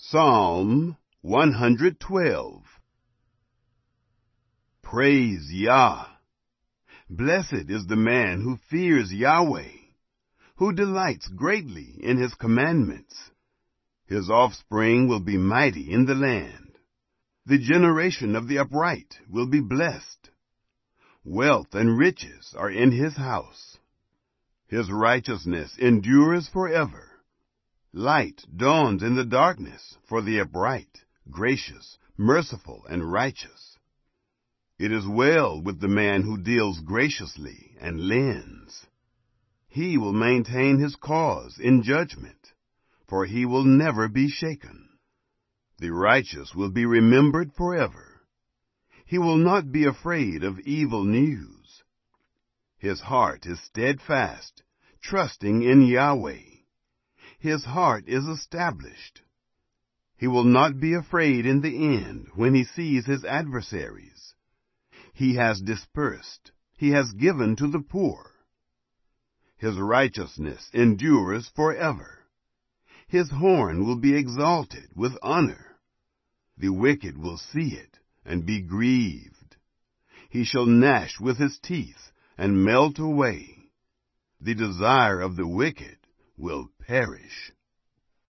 Psalm 112. Praise Yah. Blessed is the man who fears Yahweh, who delights greatly in his commandments. His offspring will be mighty in the land. The generation of the upright will be blessed. Wealth and riches are in his house. His righteousness endures forever. Light dawns in the darkness for the upright, gracious, merciful, and righteous. It is well with the man who deals graciously and lends. He will maintain his cause in judgment, for he will never be shaken. The righteous will be remembered forever. He will not be afraid of evil news. His heart is steadfast, trusting in Yahweh. His heart is established. He will not be afraid in the end when he sees his adversaries. He has dispersed. He has given to the poor. His righteousness endures forever. His horn will be exalted with honor. The wicked will see it and be grieved. He shall gnash with his teeth and melt away. The desire of the wicked will perish.